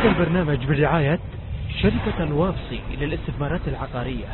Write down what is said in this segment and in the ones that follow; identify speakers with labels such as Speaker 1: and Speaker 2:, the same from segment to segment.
Speaker 1: هذا البرنامج برعاية شركة الوافصي للاستثمارات العقارية.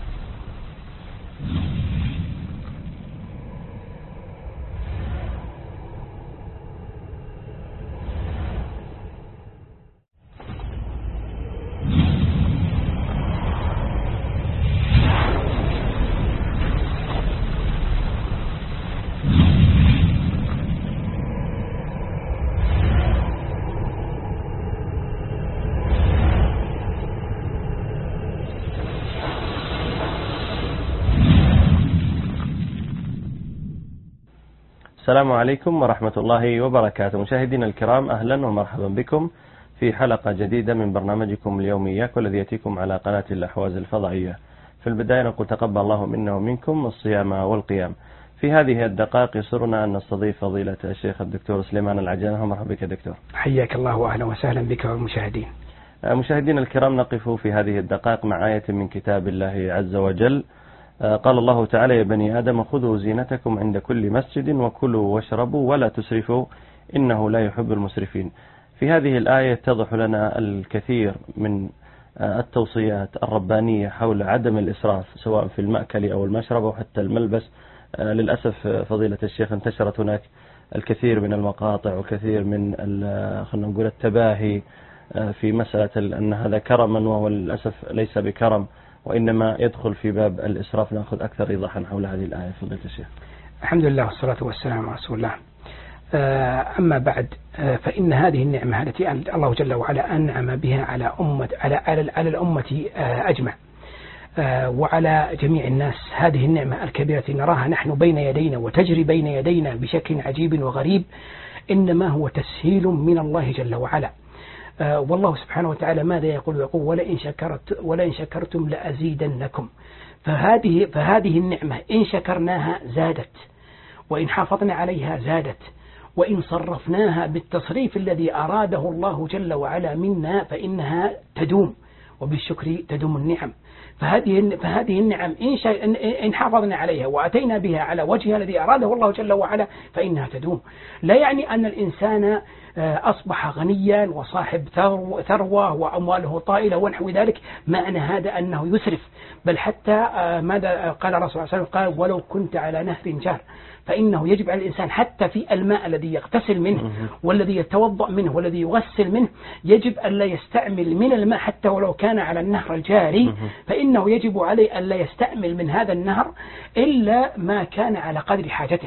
Speaker 2: السلام عليكم ورحمة الله وبركاته. مشاهدينا الكرام، أهلا ومرحبا بكم في حلقة جديدة من برنامجكم اليومي والذي يأتيكم على قناة الأحواز الفضائية. في البداية نقول تقبل الله منا ومنكم الصيام والقيام. في هذه الدقائق يسرنا أن نستضيف فضيلة الشيخ الدكتور سليمان العجانة. مرحبا بك دكتور.
Speaker 3: حياك الله وأهلا وسهلا بك والمشاهدين.
Speaker 2: مشاهدينا الكرام، نقف في هذه الدقائق مع آية من كتاب الله عز وجل. قال الله تعالى: يا بني آدم خذوا زينتكم عند كل مسجد وكلوا واشربوا ولا تسرفوا إنه لا يحب المسرفين. في هذه الآية يتضح لنا الكثير من التوصيات الربانية حول عدم الإسراف سواء في المأكل أو المشرب أو حتى الملبس. للأسف فضيلة الشيخ انتشرت هناك الكثير من المقاطع وكثير من خلينا نقول التباهي في مسألة أن هذا كرما، وهو للأسف ليس بكرم وإنما يدخل في باب الإسراف. نأخذ أكثر إيضاحا حول هذه الآية فضيلة الشيخ.
Speaker 3: الحمد لله والصلاة والسلام على رسول الله. أما بعد، فإن هذه النعمة التي الله جل وعلا أنعم بها على الأمة أجمع وعلى جميع الناس، هذه النعمة الكبيرة نراها نحن بين يدينا وتجري بين يدينا بشكل عجيب وغريب، إنما هو تسهيل من الله جل وعلا. والله سبحانه وتعالى ماذا يقول؟ ولئن شكرتم لأزيدنكم. فهذه النعمة إن شكرناها زادت، وإن حافظنا عليها زادت، وإن صرفناها بالتصريف الذي أراده الله جل وعلا منا فإنها تدوم، وبالشكر تدوم النعم. فهذه النعم إن حافظنا عليها وأتينا بها على وجهها الذي أراده الله جل وعلا فإنها تدوم. لا يعني أن الإنسان أصبح غنيا وصاحب ثروة وأمواله طائلة ونحو ذلك، معنى هذا أنه يسرف، بل حتى ماذا قال الرسول صلى الله عليه وسلم؟ قال: ولو كنت على نهر جار. فإنه يجب على الإنسان حتى في الماء الذي يغتسل منه والذي يتوضأ منه والذي يغسل منه، يجب أن لا يستعمل من الماء حتى ولو كان على النهر الجاري، فإنه يجب عليه أن لا يستعمل من هذا النهر إلا ما كان على قدر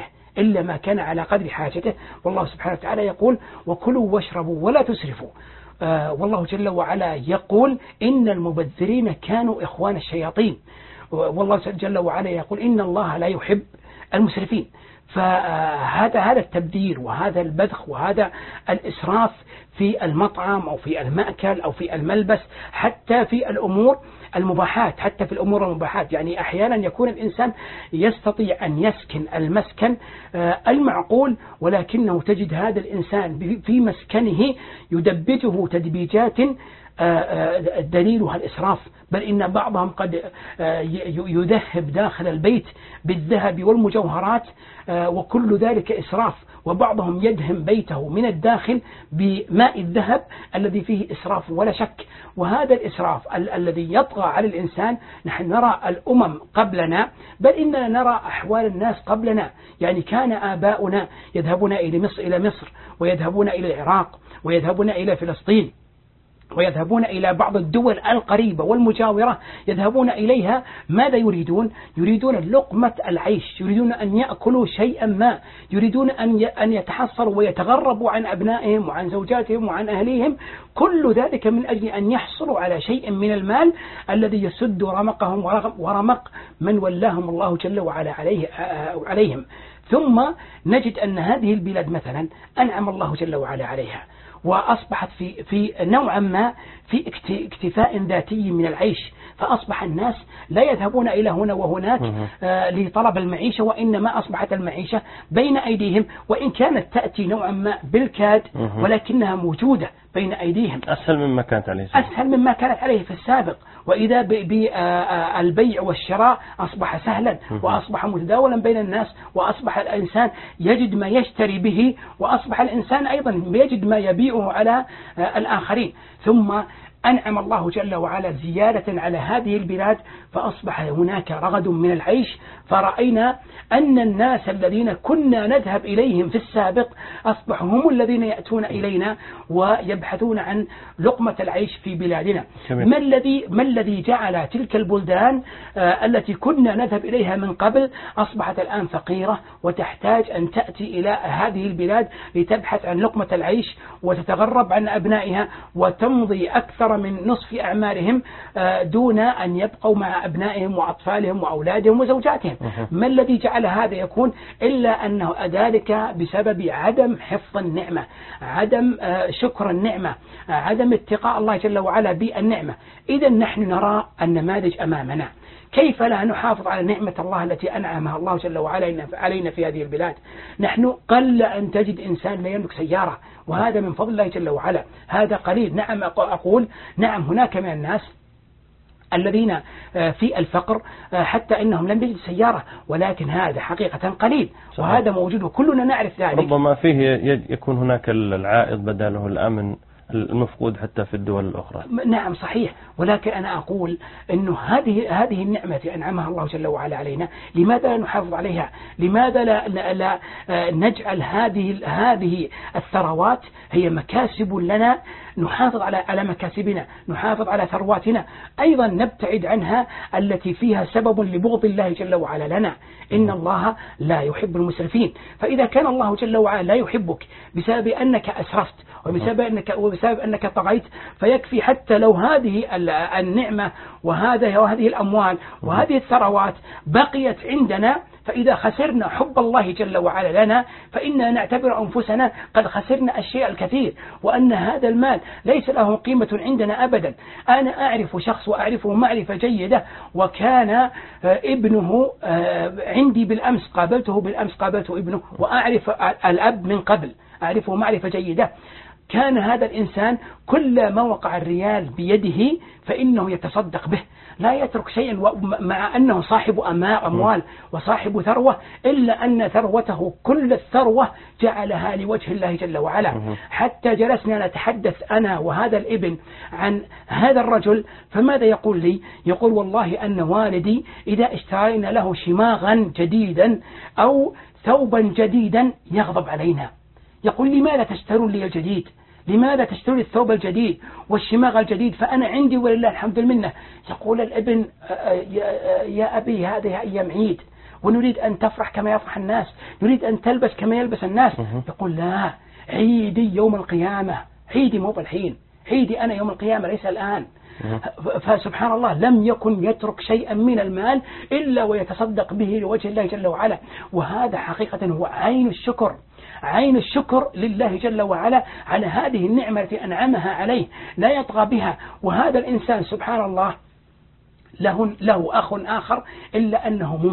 Speaker 3: حاجته. والله سبحانه وتعالى يقول: وكلوا واشربوا ولا تسرفوا. والله جل وعلا يقول: إن المبذرين كانوا إخوان الشياطين. والله جل وعلا يقول: إن الله لا يحب المسرفين. فهذا التبذير وهذا البذخ وهذا الإسراف في المطعم أو في المأكل أو في الملبس، حتى في الأمور المباحات. يعني أحيانا يكون الإنسان يستطيع أن يسكن المسكن المعقول، ولكنه تجد هذا الإنسان في مسكنه يدبجه تدبيجات دليلها الإسراف، بل إن بعضهم قد يذهب داخل البيت بالذهب والمجوهرات، وكل ذلك إسراف. وبعضهم يدهن بيته من الداخل بماء الذهب الذي فيه إسراف ولا شك. وهذا الإسراف الذي يطغى على الإنسان، نحن نرى الأمم قبلنا، بل إننا نرى أحوال الناس قبلنا. يعني كان آباؤنا يذهبون إلى مصر ويذهبون إلى العراق ويذهبون إلى فلسطين ويذهبون إلى بعض الدول القريبة والمجاورة، يذهبون إليها ماذا يريدون؟ يريدون لقمة العيش، يريدون أن يأكلوا شيئا ما، يريدون أن يتحصلوا ويتغربوا عن أبنائهم وعن زوجاتهم وعن أهليهم، كل ذلك من أجل أن يحصلوا على شيء من المال الذي يسد رمقهم ورمق من ولاهم الله جل وعلا عليهم. ثم نجد أن هذه البلاد مثلا أنعم الله جل وعلا عليها، وأصبحت في نوعا ما في اكتفاء ذاتي من العيش، فأصبح الناس لا يذهبون إلى هنا وهناك لطلب المعيشة، وإنما أصبحت المعيشة بين أيديهم، وإن كانت تأتي نوعا ما بالكاد ولكنها موجودة بين أيديهم،
Speaker 2: أسهل مما كانت عليه في السابق.
Speaker 3: وإذا بالبيع والشراء أصبح سهلا وأصبح متداولا بين الناس، وأصبح الإنسان يجد ما يشتري به، وأصبح الإنسان أيضا يجد ما يبيعه على الآخرين. ثم أنعم الله جل وعلا زيادة على هذه البلاد، فأصبح هناك رغد من العيش، فرأينا أن الناس الذين كنا نذهب إليهم في السابق أصبحوا هم الذين يأتون إلينا ويبحثون عن لقمة العيش في بلادنا. ما الذي جعل تلك البلدان التي كنا نذهب إليها من قبل أصبحت الآن فقيرة وتحتاج أن تأتي إلى هذه البلاد لتبحث عن لقمة العيش وتتغرب عن أبنائها وتمضي أكثر من نصف أعمارهم دون أن يبقوا مع أبنائهم وأطفالهم وأولادهم وزوجاتهم؟ ما الذي جعل هذا يكون إلا أنه ذلك بسبب عدم حفظ النعمة، عدم شكر النعمة، عدم اتقاء الله جل وعلا بالنعمة. إذا نحن نرى النماذج أمامنا، كيف لا نحافظ على نعمة الله التي أنعمها الله جل وعلا علينا في هذه البلاد؟ نحن قل أن تجد إنسان لا يملك سيارة، وهذا من فضل الله جل وعلا، هذا قليل. نعم أقول نعم هناك من الناس الذين في الفقر حتى إنهم لم يجدوا سيارة، ولكن هذا حقيقة قليل، وهذا موجود وكلنا نعرف ذلك.
Speaker 2: ربما فيه يكون هناك العائد بداله الأمن المفقود حتى في الدول الأخرى.
Speaker 3: نعم صحيح، ولكن أنا أقول أنه هذه النعمة أنعمها الله جل وعلا علينا، لماذا لا نحافظ عليها؟ لماذا لا نجعل هذه الثروات هي مكاسب لنا، نحافظ على مكاسبنا، نحافظ على ثرواتنا، أيضا نبتعد عنها التي فيها سبب لبغض الله جل وعلا لنا. إن الله لا يحب المسرفين. فإذا كان الله جل وعلا لا يحبك بسبب أنك أسرفت وبسبب أنك طغيت، فيكفي حتى لو هذه النعمة وهذه الأموال وهذه الثروات بقيت عندنا، فإذا خسرنا حب الله جل وعلا لنا فإننا نعتبر أنفسنا قد خسرنا الشيء الكثير، وأن هذا المال ليس له قيمة عندنا أبدا. أنا أعرف شخص وأعرفه معرفة جيدة، وكان ابنه عندي بالأمس، قابلته ابنه، وأعرف الأب من قبل، أعرفه معرفة جيدة. كان هذا الإنسان كل ما وقع الريال بيده فإنه يتصدق به، لا يترك شيئا، مع أنه صاحب أموال وصاحب ثروة، إلا أن ثروته كل الثروة جعلها لوجه الله جل وعلا. حتى جلسنا نتحدث أنا وهذا الابن عن هذا الرجل، فماذا يقول لي؟ يقول والله أن والدي إذا اشترينا له شماغا جديدا أو ثوبا جديدا يغضب علينا. يقول لماذا تشترون لي الجديد؟ لماذا تشترون الثوب الجديد والشماغ الجديد فأنا عندي ولله الحمد منه؟ يقول الابن يا أبي هذه أيام عيد، ونريد أن تفرح كما يفرح الناس، نريد أن تلبس كما يلبس الناس. يقول لا، عيدي يوم القيامة، عيدي مو بالحين، عيدي أنا يوم القيامة ليس الآن. فسبحان الله لم يكن يترك شيئا من المال إلا ويتصدق به لوجه الله جل وعلا. وهذا حقيقة هو عين الشكر، عين الشكر لله جل وعلا على هذه النعمة التي أنعمها عليه، لا يطغى بها. وهذا الإنسان سبحان الله له أخ آخر إلا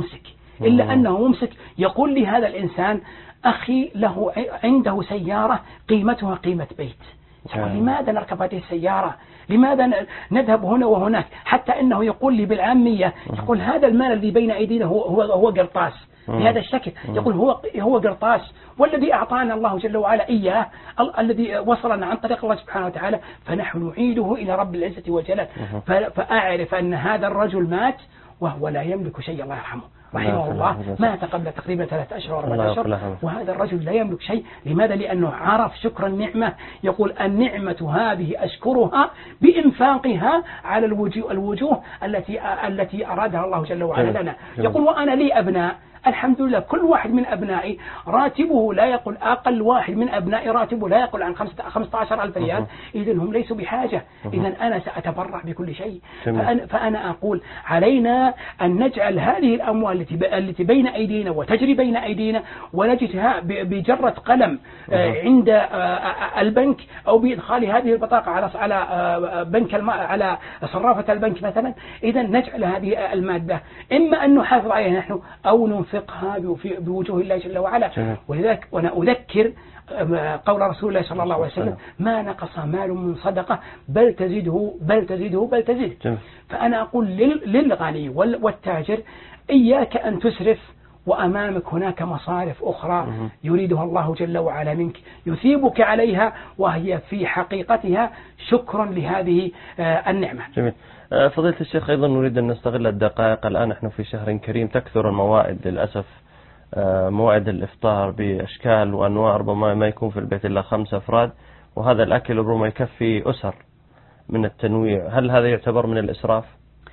Speaker 3: أنه ممسك، يقول لي هذا الإنسان أخي له عنده سيارة قيمتها قيمة بيت. يقول لماذا نركب هذه السيارة؟ لماذا نذهب هنا وهناك؟ حتى أنه يقول لي بالعامية، يقول هذا المال الذي بين أيدينا هو قرطاس بهذا الشكل. يقول هو قرطاس، والذي أعطانا الله جل وعلا إياه الذي وصلنا عن طريق الله سبحانه وتعالى، فنحن نعيده إلى رب العزة والجلال. فأعرف أن هذا الرجل مات وهو لا يملك شيء، الله يرحمه رحمه الله، مات قبل تقريبا 3 أشهر و4 أشهر، وهذا الرجل لا يملك شيء. لماذا؟ لأنه عرف شكر النعمة. يقول النعمة هذه أشكرها بإنفاقها على الوجوه التي أرادها الله جل وعلا لنا. يقول وأنا لي أبناء، الحمد لله كل واحد من أبنائي راتبه لا يقل، أقل واحد من أبنائي راتبه لا يقل عن 15,000 ريال. إذن هم ليسوا بحاجة، إذن أنا سأتبرع بكل شيء. فأنا أقول علينا أن نجعل هذه الأموال التي بين أيدينا وتجري بين أيدينا ونجدها بجرة قلم عند البنك، أو بإدخال هذه البطاقة على بنك على صرافة البنك مثلا. إذن نجعل هذه المادة إما أن نحافظ عليها نحن أو ننفقها بوجوه الله جل وعلا. ولذلك وأنا قول رسول الله صلى الله عليه وسلم: ما نقص مال من صدقة بل تزيده. فأنا أقول للغني والتاجر: إياك أن تسرف، وأمامك هناك مصارف أخرى يريدها الله جل وعلا منك، يثيبك عليها، وهي في حقيقتها شكرا لهذه النعمة.
Speaker 2: جميل. فضيلة الشيخ، أيضا نريد أن نستغل الدقائق. الآن نحن في شهر كريم، تكثر الموائد للأسف، موائد الإفطار بأشكال وأنواع، ربما ما يكون في البيت إلا 5 أفراد، وهذا الأكل ربما يكفي أسر من التنويع. هل هذا يعتبر من الإسراف؟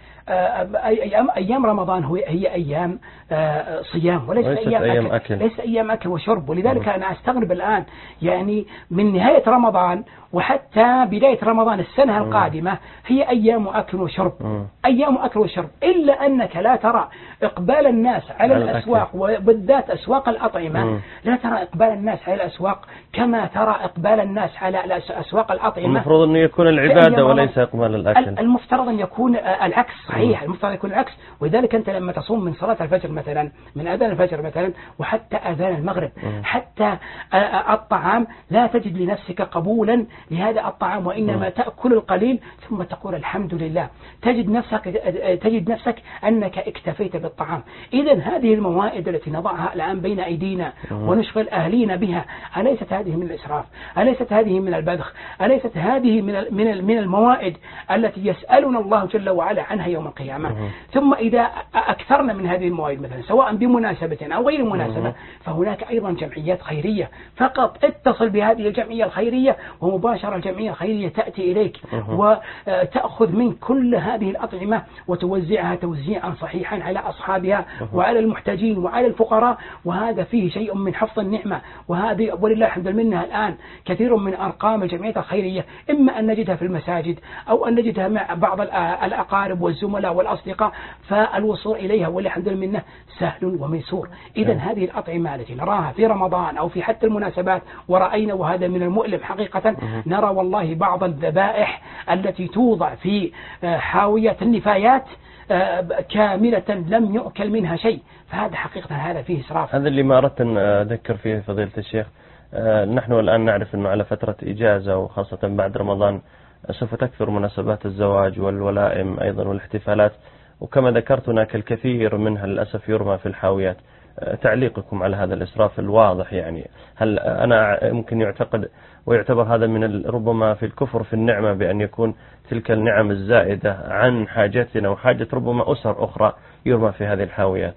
Speaker 3: أيام رمضان هي أيام صيام، وليس أيام أكل. ليس أيام أكل وشرب. ولذلك أنا أستغرب الآن، يعني من نهاية رمضان وحتى بداية رمضان السنة القادمة هي أيام أكل وشرب، أيام أكل وشرب، إلا أنك لا ترى إقبال الناس على الأسواق، وبالذات أسواق الأطعمة. لا ترى إقبال الناس على الأسواق كما ترى إقبال الناس على أسواق الأطعمة.
Speaker 2: المفروض أن يكون العبادة وليس إقبال الأكل.
Speaker 3: المفترض أن يكون العكس، صحيح، المفترض يكون العكس. ولذلك أنت لما تصوم من صلاة الفجر مثلا، من أذان الفجر مثلا وحتى أذان المغرب، حتى الطعام لا تجد لنفسك قبولا لهذا الطعام، وإنما تأكل القليل ثم تقول الحمد لله. تجد نفسك أنك اكتفيت بالطعام. إذا هذه الموائد التي نضعها الآن بين أيدينا ونشغل أهلينا بها، أليست هذه من الإسراف؟ أليست هذه من البذخ؟ أليست هذه من الموائد التي يسألنا الله جل وعلا عنها يوم القيامة؟ ثم إذا أكثرنا من هذه الموائد مثلا، سواء بمناسبة أو غير مناسبة، فهناك أيضا جمعيات خيرية. فقط اتصل بهذه الجمعية الخيرية، ومباشرة الجمعية الخيرية تأتي إليك وتأخذ من كل هذه الأطعمة وتوزعها توزيعا صحيحا على أصحابها وعلى المحتاجين وعلى الفقراء. وهذا فيه شيء من حفظ النعمة. وهذه ولله الحمد منها الآن كثير من أرقام الجمعيات الخيرية، إما أن نجدها في المساجد أو أن نجدها مع بعض الأقارب والزملاء والأصدقاء، فالوصول إليها ولله الحمد منه سهل وميسور. إذا هذه الأطعمة التي نراها في رمضان أو في حتى المناسبات، ورأينا وهذا من المؤلم حقيقة، نرى والله بعض الذبائح التي توضع في حاوية النفايات كاملة لم يؤكل منها شيء، فهذا حقيقة هذا فيه إسراف.
Speaker 2: هذا اللي ما أردت أن أذكر فيه فضيلة الشيخ. نحن الآن نعرف أنه على فترة إجازة، وخاصة بعد رمضان سوف تكثر مناسبات الزواج والولائم أيضا والاحتفالات، وكما ذكرت هناك الكثير منها للأسف يرمى في الحاويات. تعليقكم على هذا الإسراف الواضح؟ يعني هل أنا ممكن يعتقد ويعتبر هذا من ربما في الكفر في النعمة، بأن يكون تلك النعم الزائدة عن حاجتنا وحاجة ربما أسر أخرى يرمى في هذه الحاويات؟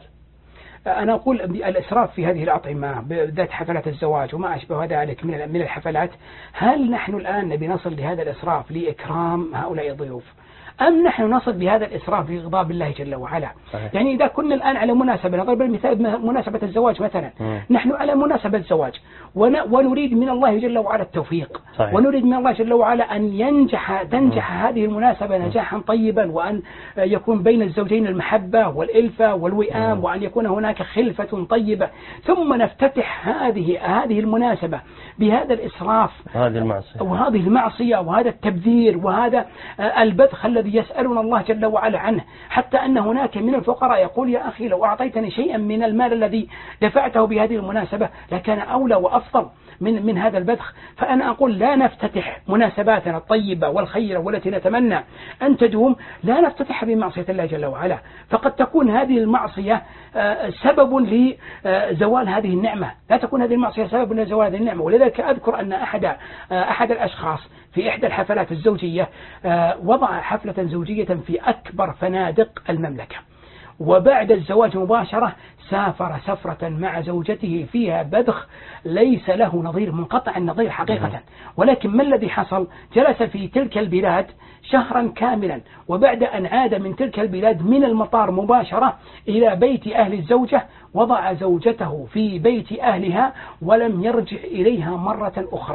Speaker 3: أنا أقول الإسراف في هذه الأطعمة بالذات حفلات الزواج وما أشبه ذلك من الحفلات، هل نحن الآن نبي نصل لهذا الإسراف لإكرام هؤلاء الضيوف، أم نحن نصل بهذا الإسراف لغضب الله جل وعلا؟ صحيح. يعني إذا كنا الآن على مناسبة، نضرب المثال مناسبة الزواج مثلا، نحن على مناسبة زواج ونريد من الله جل وعلا التوفيق. صحيح. ونريد من الله جل وعلا أن تنجح هذه المناسبة نجاحا طيبا، وأن يكون بين الزوجين المحبة والإلفة والوئام، وأن يكون هناك خلفة طيبة، ثم نفتتح هذه المناسبة بهذا الإسراف، وهذه المعصية وهذا التبذير وهذا البذخ الذي يسألنا الله جل وعلا عنه، حتى أن هناك من الفقراء يقول: يا أخي لو أعطيتني شيئا من المال الذي دفعته بهذه المناسبة لكان أولى وأفضل من هذا البذخ. فأنا أقول لا نفتتح مناسباتنا الطيبة والخيرة والتي نتمنى أن تدوم، لا نفتتح بمعصية الله جل وعلا، فقد تكون هذه المعصية سبب لزوال هذه النعمة، لا تكون هذه المعصية سبب لزوال هذه النعمة. ولذلك أذكر أن أحد الأشخاص في إحدى الحفلات الزوجية وضع حفلة زوجية في أكبر فنادق المملكة، وبعد الزواج مباشرة سافر سفرة مع زوجته فيها بذخ ليس له نظير، منقطع النظير حقيقة. ولكن ما الذي حصل؟ جلس في تلك البلاد شهرا كاملا، وبعد أن عاد من تلك البلاد من المطار مباشرة إلى بيت أهل الزوجة وضع زوجته في بيت أهلها ولم يرجع إليها مرة أخرى.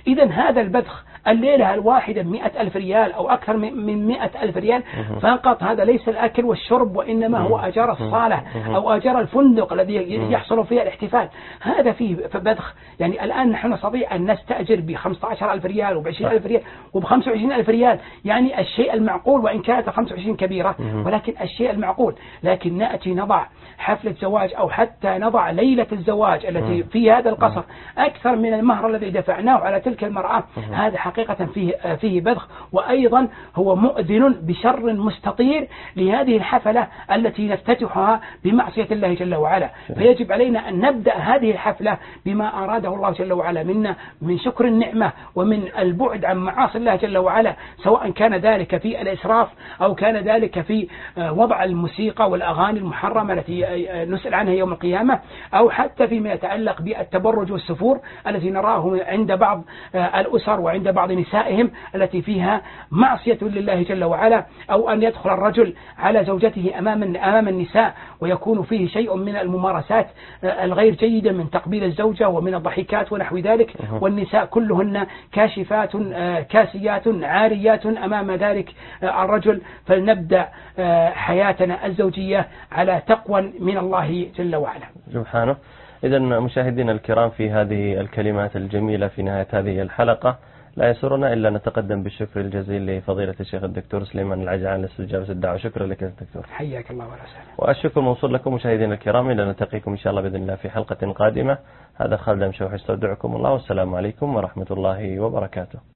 Speaker 3: إذا هذا البذخ الليلة الواحدة 100,000 ريال أو أكثر من 100,000 ريال فقط، هذا ليس الأكل والشرب، وإنما هو أجار الصالة أو أجار الفندق الذي يحصل فيه الاحتفال. هذا فيه بذخ. يعني الآن نحن نستطيع أن نستأجر ب15,000 ريال وب20,000 ريال وب25,000 ريال، يعني الشيء المعقول، وإن كانت 25 كبيرة ولكن الشيء المعقول. لكن نأتي نضع حفلة زواج أو حتى نضع ليلة الزواج التي في هذا القصر أكثر من المهر الذي دفعناه على تلك المرأة، هذا حقيقة فيه بذخ، وأيضا هو مؤذن بشر مستطير لهذه الحفلة التي نفتتحها بمعصية الله جل وعلا. فيجب علينا أن نبدأ هذه الحفلة بما أراده الله جل وعلا منا من شكر النعمة ومن البعد عن معاصي الله جل وعلا، سواء كان ذلك في الإسراف أو كان ذلك في وضع الموسيقى والأغاني المحرمة التي نسأل عنها يوم القيامة، أو حتى فيما يتعلق بالتبرج والسفور التي نراه عند بعض الأسر وعند بعض نسائهم التي فيها معصية لله جل وعلا، أو أن يدخل الرجل على زوجته أمام النساء ويكون فيه شيء من الممارسات الغير جيدة من تقبيل الزوجة ومن الضحكات ونحو ذلك، والنساء كلهن كاشفات كاسيات عاريات أمام ذلك الرجل. فلنبدأ حياتنا الزوجية على تقوى من الله جل وعلا
Speaker 2: سبحانه. إذا مشاهدينا الكرام، في هذه الكلمات الجميلة في نهاية هذه الحلقة لا يسرنا إلا نتقدم بالشكر الجزيل لفضيلة الشيخ الدكتور سليمان العجعان لاستجابة الدعوة. شكرا لك يا دكتور.
Speaker 3: حياك الله ولا سهلا.
Speaker 2: والشكر موصول لكم مشاهدينا الكرام، إلى نلتقيكم إن شاء الله بإذن الله في حلقة قادمة. هذا خالد مشوح، استودعكم الله، والسلام عليكم ورحمة الله وبركاته.